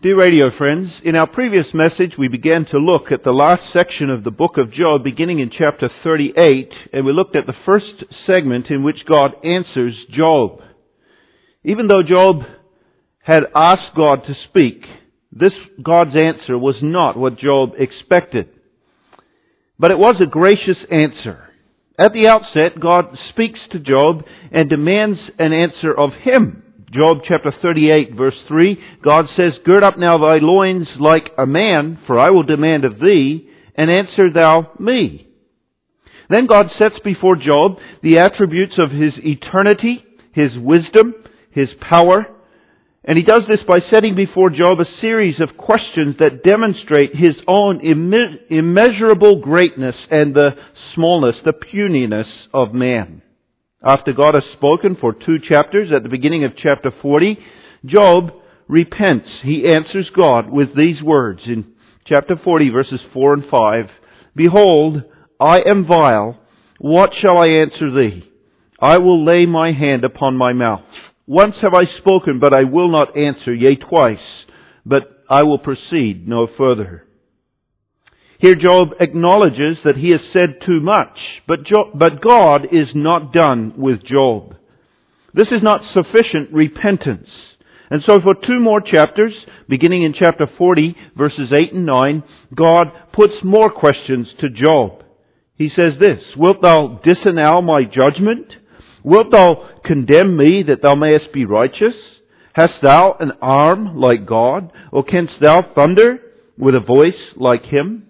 Dear radio friends, in our previous message we began to look at the last section of the book of Job beginning in chapter 38, and we looked at the first segment in which God answers Job. Even though Job had asked God to speak, this God's answer was not what Job expected. But it was a gracious answer. At the outset, God speaks to Job and demands an answer of him. Job chapter 38 verse 3, God says, "Gird up now thy loins like a man, for I will demand of thee, and answer thou me." Then God sets before Job the attributes of His eternity, His wisdom, His power, and He does this by setting before Job a series of questions that demonstrate His own immeasurable greatness and the smallness, the puniness of man. After God has spoken for 2 chapters, at the beginning of chapter 40, Job repents. He answers God with these words in chapter 40, verses 4 and 5. "Behold, I am vile. What shall I answer thee? I will lay my hand upon my mouth. Once have I spoken, but I will not answer, yea, twice, but I will proceed no further." Here Job acknowledges that he has said too much, but God is not done with Job. This is not sufficient repentance. And so for 2 more chapters, beginning in chapter 40, verses 8 and 9, God puts more questions to Job. He says this, "Wilt thou disannul my judgment? Wilt thou condemn me that thou mayest be righteous? Hast thou an arm like God? Or canst thou thunder with a voice like Him?"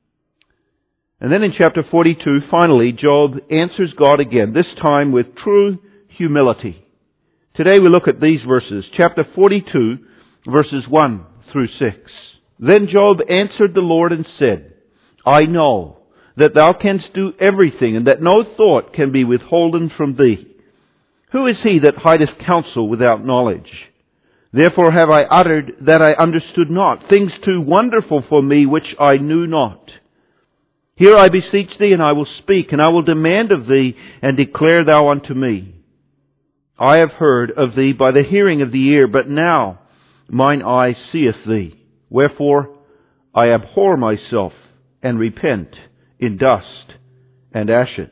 And then in chapter 42, finally, Job answers God again, this time with true humility. Today we look at these verses, chapter 42, verses 1 through 6. "Then Job answered the Lord and said, I know that thou canst do everything, and that no thought can be withholden from thee. Who is he that hideth counsel without knowledge? Therefore have I uttered that I understood not, things too wonderful for me which I knew not. Hear, I beseech thee, and I will speak, and I will demand of thee, and declare thou unto me. I have heard of thee by the hearing of the ear, but now mine eye seeth thee. Wherefore I abhor myself, and repent in dust and ashes."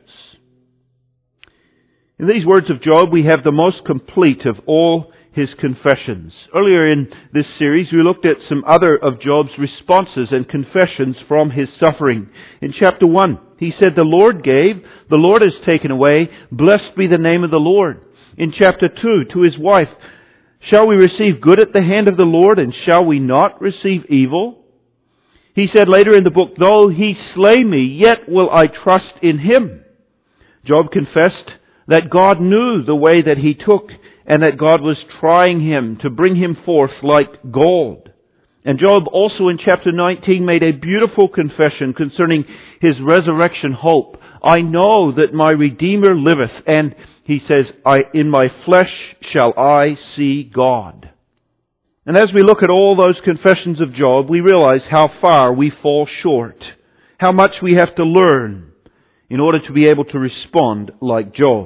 In these words of Job, we have the most complete of all his confessions. Earlier in this series, we looked at some other of Job's responses and confessions from his suffering. In chapter 1, he said, "The Lord gave, the Lord has taken away, blessed be the name of the Lord." In chapter 2, to his wife, "Shall we receive good at the hand of the Lord, and shall we not receive evil?" He said later in the book, "Though he slay me, yet will I trust in him." Job confessed that God knew the way that he took, and that God was trying him to bring him forth like gold. And Job also in chapter 19 made a beautiful confession concerning his resurrection hope. "I know that my Redeemer liveth, and," he says, "in my flesh shall I see God." And as we look at all those confessions of Job, we realize how far we fall short, how much we have to learn in order to be able to respond like Job.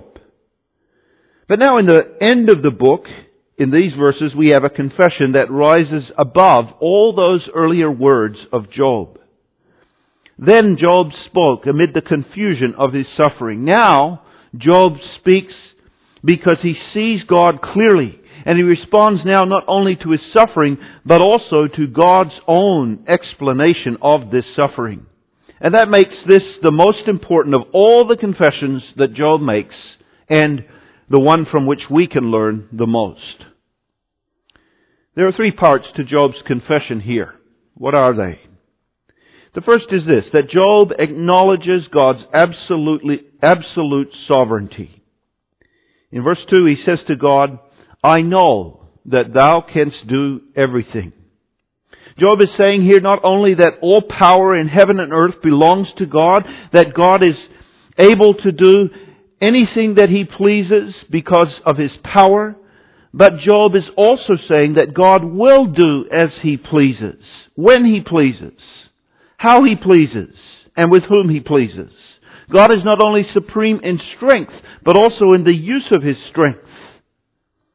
But now in the end of the book, in these verses, we have a confession that rises above all those earlier words of Job. "Then Job spoke amid the confusion of his suffering." Now, Job speaks because he sees God clearly, and he responds now not only to his suffering, but also to God's own explanation of this suffering. And that makes this the most important of all the confessions that Job makes, and the one from which we can learn the most. There are 3 parts to Job's confession here. What are they? The first is this, that Job acknowledges God's absolute sovereignty. In verse 2 he says to God, "I know that thou canst do everything." Job is saying here not only that all power in heaven and earth belongs to God, that God is able to do anything that He pleases because of His power, but Job is also saying that God will do as He pleases, when He pleases, how He pleases, and with whom He pleases. God is not only supreme in strength, but also in the use of His strength.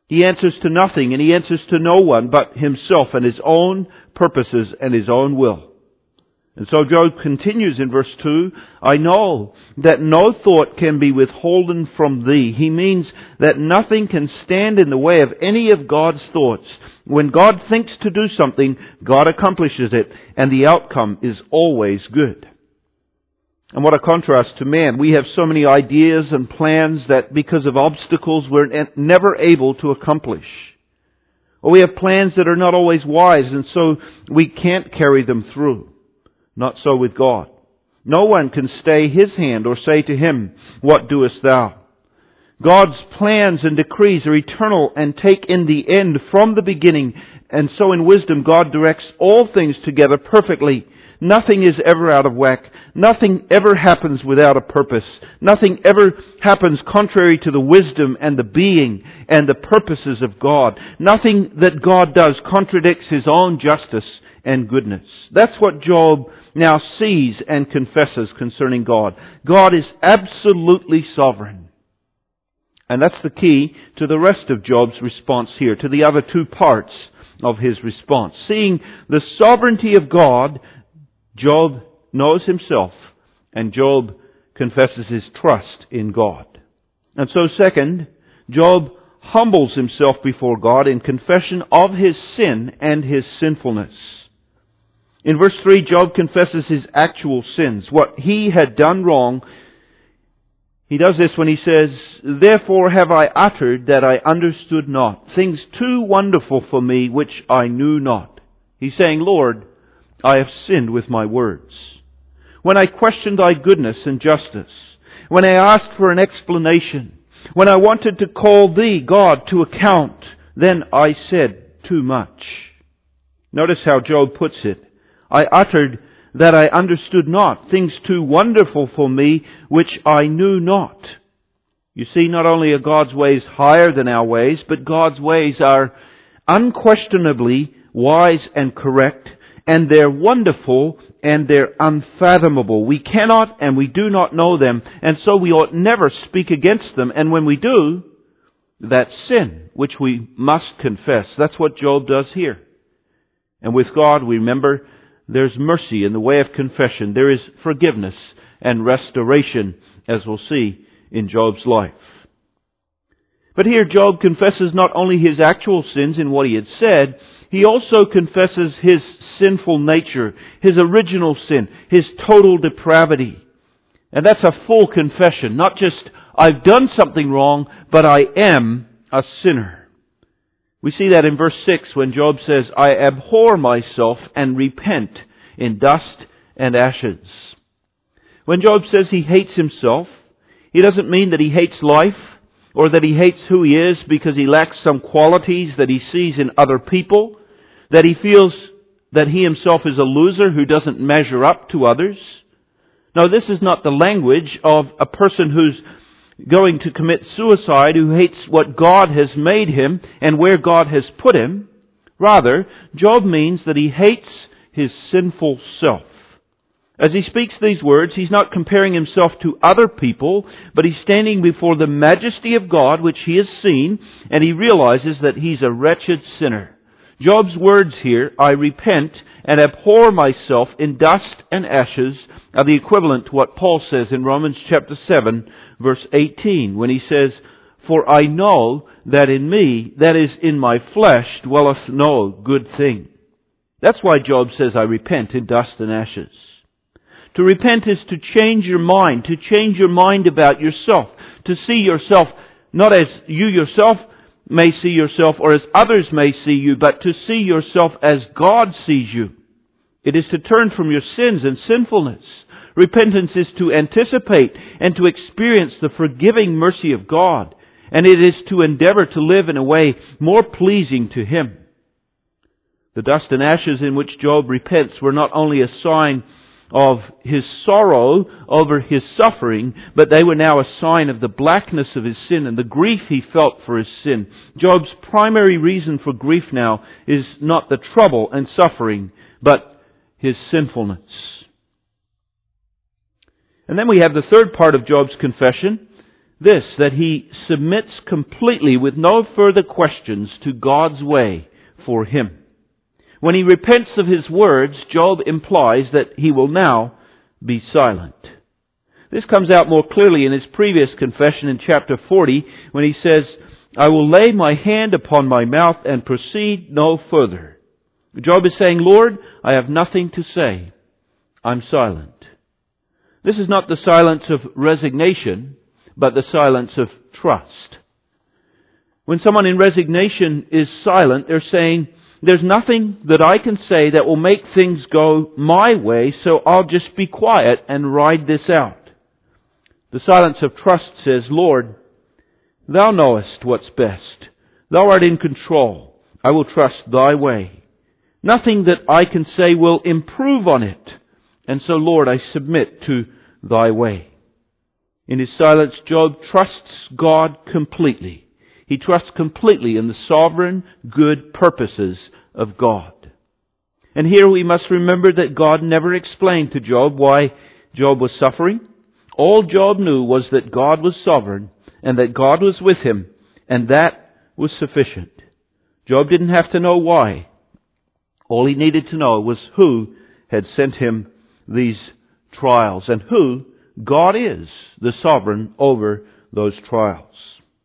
He answers to nothing, and he answers to no one but himself and his own purposes and his own will. And so Job continues in verse 2, I know that no thought can be withholden from thee. He means that nothing can stand in the way of any of God's thoughts. When God thinks to do something, God accomplishes it, and the outcome is always good. And what a contrast to man. We have so many ideas and plans that because of obstacles we're never able to accomplish. Or we have plans that are not always wise, and so we can't carry them through. Not so with God. No one can stay His hand or say to Him, what doest thou? God's plans and decrees are eternal and take in the end from the beginning. And so in wisdom God directs all things together perfectly. Nothing is ever out of whack. Nothing ever happens without a purpose. Nothing ever happens contrary to the wisdom and the being and the purposes of God. Nothing that God does contradicts His own justice and goodness. That's what Job now sees and confesses concerning God. God is absolutely sovereign. And that's the key to the rest of Job's response here, to the other two parts of his response. Seeing the sovereignty of God, Job knows himself, and Job confesses his trust in God. And so second, Job humbles himself before God in confession of his sin and his sinfulness. In verse 3, Job confesses his actual sins, what he had done wrong. He does this when he says, therefore have I uttered that I understood not, things too wonderful for me which I knew not. He's saying, Lord, I have sinned with my words. When I questioned thy goodness and justice, when I asked for an explanation, when I wanted to call thee, God, to account, then I said too much. Notice how Job puts it. I uttered that I understood not, things too wonderful for me, which I knew not. You see, not only are God's ways higher than our ways, but God's ways are unquestionably wise and correct, and they're wonderful and they're unfathomable. We cannot and we do not know them, and so we ought never speak against them. And when we do, that's sin, which we must confess. That's what Job does here. And with God, we remember, there's mercy in the way of confession. There is forgiveness and restoration, as we'll see in Job's life. But here Job confesses not only his actual sins in what he had said, he also confesses his sinful nature, his original sin, his total depravity. And that's a full confession, not just, I've done something wrong, but I am a sinner. We see that in verse 6 when Job says, I abhor myself and repent in dust and ashes. When Job says he hates himself, he doesn't mean that he hates life or that he hates who he is because he lacks some qualities that he sees in other people, that he feels that he himself is a loser who doesn't measure up to others. No, this is not the language of a person who's going to commit suicide, who hates what God has made him and where God has put him. Rather, Job means that he hates his sinful self. As he speaks these words, he's not comparing himself to other people, but he's standing before the majesty of God, which he has seen, and he realizes that he's a wretched sinner. Job's words here, I repent and abhor myself in dust and ashes, are the equivalent to what Paul says in Romans chapter 7, verse 18, when he says, for I know that in me, that is in my flesh, dwelleth no good thing. That's why Job says, I repent in dust and ashes. To repent is to change your mind about yourself, to see yourself not as you yourself may see yourself or as others may see you, but to see yourself as God sees you. It is to turn from your sins and sinfulness. Repentance is to anticipate and to experience the forgiving mercy of God, and it is to endeavor to live in a way more pleasing to Him. The dust and ashes in which Job repents were not only a sign of his sorrow over his suffering, but they were now a sign of the blackness of his sin and the grief he felt for his sin. Job's primary reason for grief now is not the trouble and suffering, but his sinfulness. And then we have the third part of Job's confession, this, that he submits completely with no further questions to God's way for him. When he repents of his words, Job implies that he will now be silent. This comes out more clearly in his previous confession in chapter 40 when he says, I will lay my hand upon my mouth and proceed no further. Job is saying, Lord, I have nothing to say. I'm silent. This is not the silence of resignation, but the silence of trust. When someone in resignation is silent, they're saying, there's nothing that I can say that will make things go my way, so I'll just be quiet and ride this out. The silence of trust says, Lord, Thou knowest what's best. Thou art in control. I will trust Thy way. Nothing that I can say will improve on it. And so, Lord, I submit to Thy way. In his silence, Job trusts God completely. He trusts completely in the sovereign, good purposes of God. And here we must remember that God never explained to Job why Job was suffering. All Job knew was that God was sovereign and that God was with him, and that was sufficient. Job didn't have to know why. All he needed to know was who had sent him these trials and who God is, the sovereign over those trials.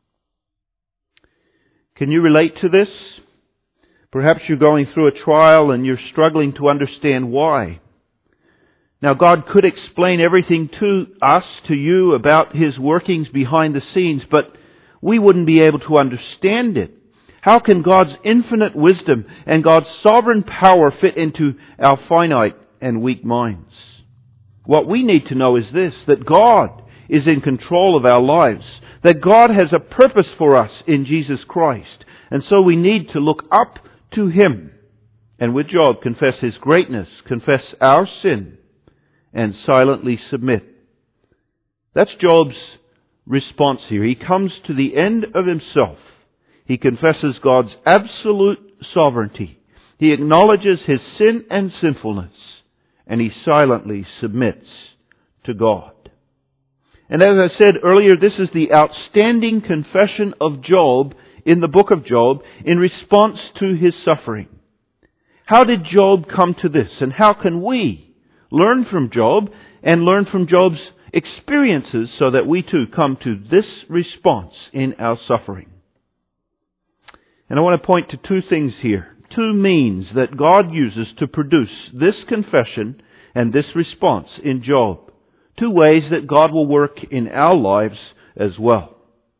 Can you relate to this? Perhaps you're going through a trial and you're struggling to understand why. Now, God could explain everything to us, to you, about His workings behind the scenes, but we wouldn't be able to understand it. How can God's infinite wisdom and God's sovereign power fit into our finite and weak minds? What we need to know is this, that God is in control of our lives, that God has a purpose for us in Jesus Christ, and so we need to look up to Him, and with Job confess His greatness, confess our sin, and silently submit. That's Job's response here. He comes to the end of himself. He confesses God's absolute sovereignty. He acknowledges his sin and sinfulness, and he silently submits to God. And as I said earlier, this is the outstanding confession of Job in the book of Job in response to his suffering. How did Job come to this? And how can we learn from Job and learn from Job's experiences so that we too come to this response in our suffering? And I want to point to two things here. Two means that God uses to produce this confession and this response in Job. Two ways that God will work in our lives as well.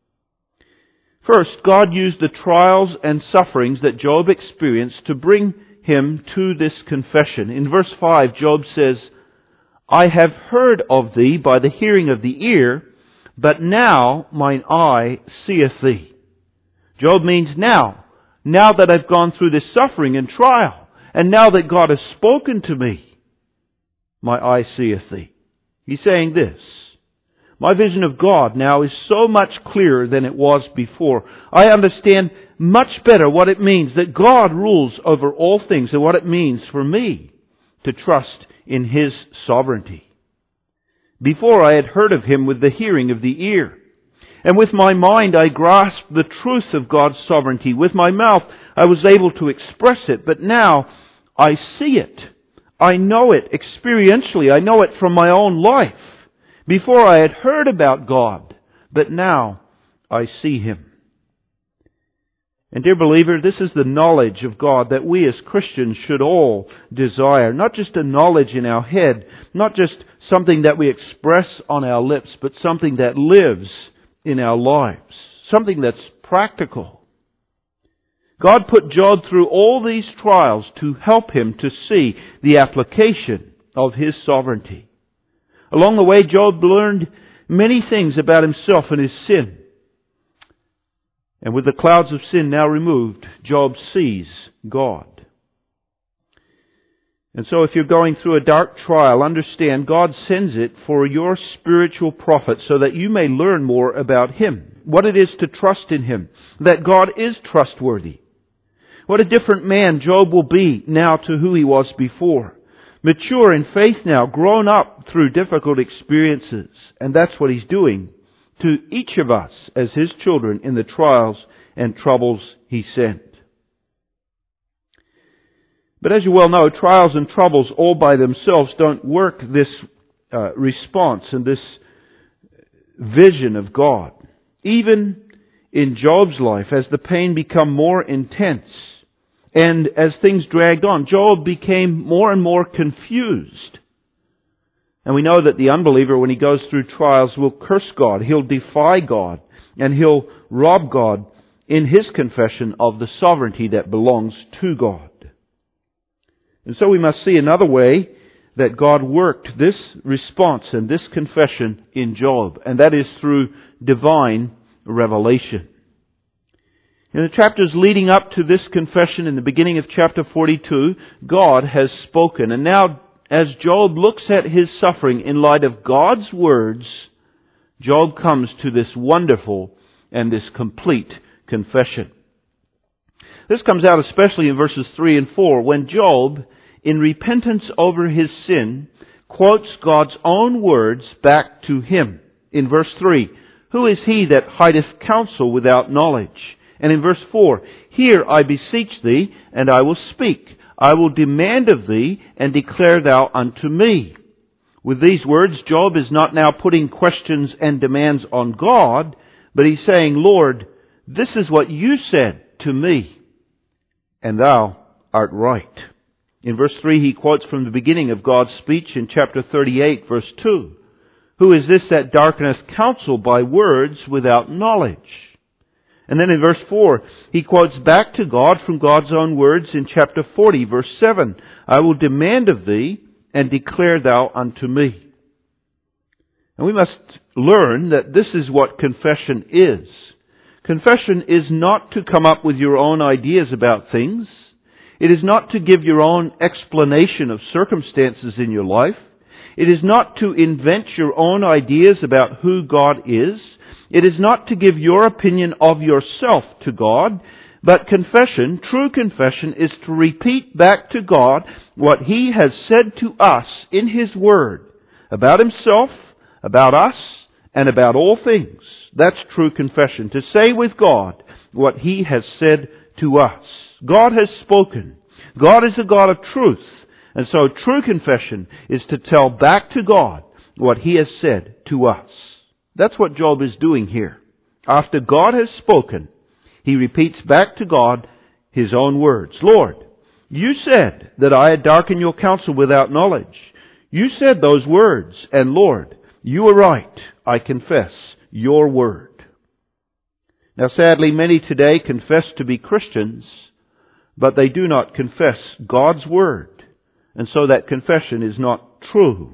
First, God used the trials and sufferings that Job experienced to bring him to this confession. In verse 5, Job says, I have heard of thee by the hearing of the ear, but now mine eye seeth thee. Job means now that I've gone through this suffering and trial, and now that God has spoken to me, my eye seeth thee. He's saying this, my vision of God now is so much clearer than it was before. I understand much better what it means that God rules over all things and what it means for me to trust in His sovereignty. Before I had heard of Him with the hearing of the ear, and with my mind I grasped the truth of God's sovereignty. With my mouth I was able to express it, but now I see it. I know it experientially. I know it from my own life. Before I had heard about God, but now I see Him. And dear believer, this is the knowledge of God that we as Christians should all desire. Not just a knowledge in our head, not just something that we express on our lips, but something that lives in our lives. Something that's practical. God put Job through all these trials to help him to see the application of His sovereignty. Along the way, Job learned many things about himself and his sin. And with the clouds of sin now removed, Job sees God. And so if you're going through a dark trial, understand God sends it for your spiritual profit so that you may learn more about Him, what it is to trust in Him, that God is trustworthy. What a different man Job will be now to who he was before. Mature in faith now, grown up through difficult experiences. And that's what he's doing to each of us as His children in the trials and troubles He sent. But as you well know, trials and troubles all by themselves don't work this response and this vision of God. Even in Job's life, as the pain became more intense and as things dragged on, Job became more and more confused. And we know that the unbeliever, when he goes through trials, will curse God, he'll defy God, and he'll rob God in his confession of the sovereignty that belongs to God. And so we must see another way that God worked this response and this confession in Job, and that is through divine revelation. In the chapters leading up to this confession, in the beginning of chapter 42, God has spoken. And now, as Job looks at his suffering in light of God's words, Job comes to this wonderful and this complete confession. This comes out especially in verses 3 and 4, when Job, in repentance over his sin, quotes God's own words back to him. In verse 3, "Who is he that hideth counsel without knowledge?" And in verse 4, "Hear, I beseech thee, and I will speak. I will demand of thee, and declare thou unto me." With these words, Job is not now putting questions and demands on God, but he's saying, "Lord, this is what you said to me, and thou art right." In verse 3, he quotes from the beginning of God's speech in chapter 38, verse 2. "Who is this that darkeneth counsel by words without knowledge?" And then in verse 4, he quotes back to God from God's own words in chapter 40, verse 7. "I will demand of thee, and declare thou unto me." And we must learn that this is what confession is. Confession is not to come up with your own ideas about things. It is not to give your own explanation of circumstances in your life. It is not to invent your own ideas about who God is. It is not to give your opinion of yourself to God, but confession, true confession, is to repeat back to God what He has said to us in His Word about Himself, about us, and about all things. That's true confession, to say with God what He has said to us. God has spoken. God is a God of truth, and so true confession is to tell back to God what He has said to us. That's what Job is doing here. After God has spoken, he repeats back to God his own words. "Lord, you said that I had darkened your counsel without knowledge. You said those words, and Lord, you are right. I confess your word." Now sadly, many today confess to be Christians, but they do not confess God's word, and so that confession is not true.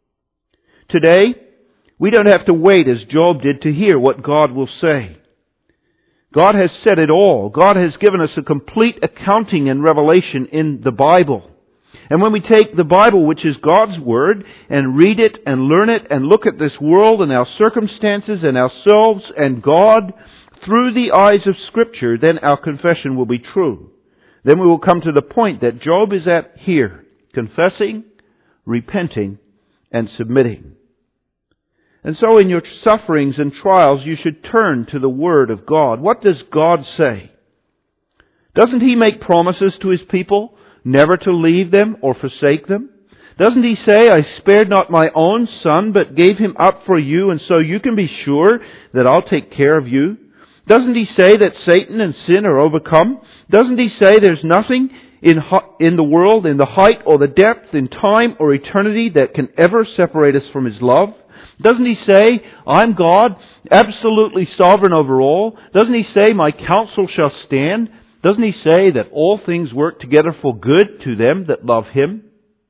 Today, we don't have to wait as Job did to hear what God will say. God has said it all. God has given us a complete accounting and revelation in the Bible. And when we take the Bible, which is God's Word, and read it and learn it and look at this world and our circumstances and ourselves and God through the eyes of Scripture, then our confession will be true. Then we will come to the point that Job is at here, confessing, repenting, and submitting. And so in your sufferings and trials, you should turn to the Word of God. What does God say? Doesn't He make promises to His people never to leave them or forsake them? Doesn't He say, "I spared not my own Son, but gave Him up for you, and so you can be sure that I'll take care of you"? Doesn't He say that Satan and sin are overcome? Doesn't He say there's nothing in the world, in the height or the depth, in time or eternity, that can ever separate us from His love? Doesn't He say, "I'm God, absolutely sovereign over all"? Doesn't He say, "My counsel shall stand"? Doesn't He say that all things work together for good to them that love Him?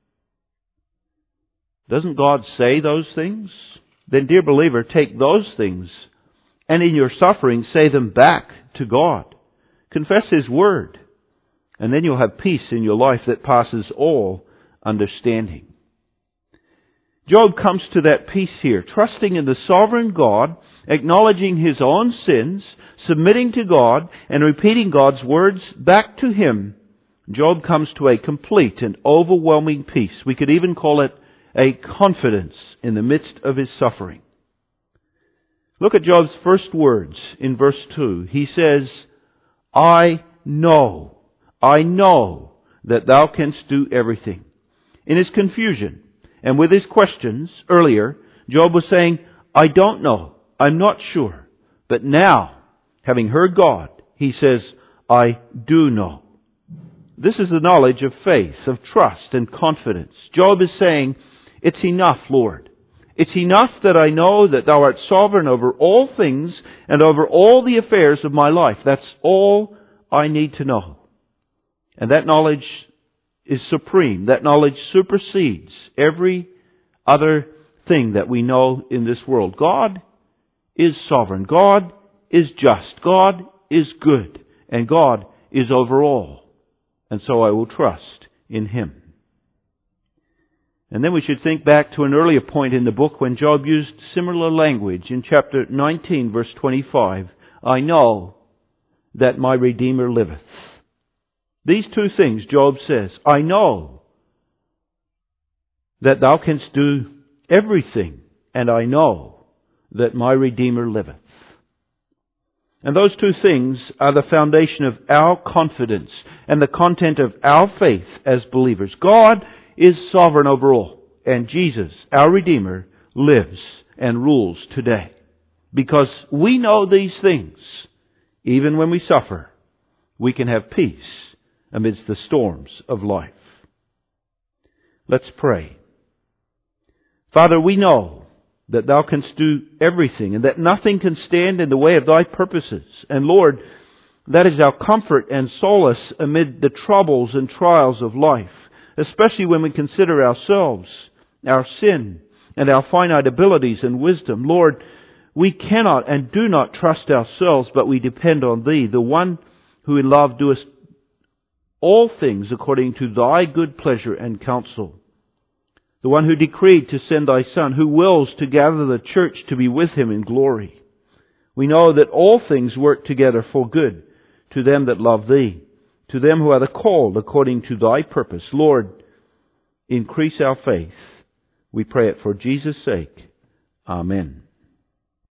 Doesn't God say those things? Then, dear believer, take those things and in your suffering say them back to God. Confess His Word, and then you'll have peace in your life that passes all understanding. Job comes to that peace here, trusting in the sovereign God, acknowledging his own sins, submitting to God, and repeating God's words back to Him. Job comes to a complete and overwhelming peace. We could even call it a confidence in the midst of his suffering. Look at Job's first words in verse 2. He says, I know that thou canst do everything. In his confusion and with his questions earlier, Job was saying, I don't know, I'm not sure. But now, having heard God, he says, I do know. This is the knowledge of faith, of trust and confidence. Job is saying, it's enough, Lord. It's enough that I know that thou art sovereign over all things and over all the affairs of my life. That's all I need to know. And that knowledge is supreme. That knowledge supersedes every other thing that we know in this world. God is sovereign. God is just. God is good. And God is over all. And so I will trust in Him. And then we should think back to an earlier point in the book when Job used similar language in chapter 19, verse 25. I know that my Redeemer liveth. These two things Job says. I know that thou canst do everything, and I know that my Redeemer liveth. And those two things are the foundation of our confidence and the content of our faith as believers. God is sovereign over all, and Jesus, our Redeemer, lives and rules today. Because we know these things, even when we suffer, we can have peace amidst the storms of life. Let's pray. Father, we know that Thou canst do everything and that nothing can stand in the way of Thy purposes. And Lord, that is our comfort and solace amid the troubles and trials of life, especially when we consider ourselves, our sin, and our finite abilities and wisdom. Lord, we cannot and do not trust ourselves, but we depend on Thee, the one who in love doest all things according to Thy good pleasure and counsel. The one who decreed to send Thy Son, who wills to gather the church to be with Him in glory. We know that all things work together for good to them that love Thee, to them who are the called according to Thy purpose. Lord, increase our faith. We pray it for Jesus' sake. Amen.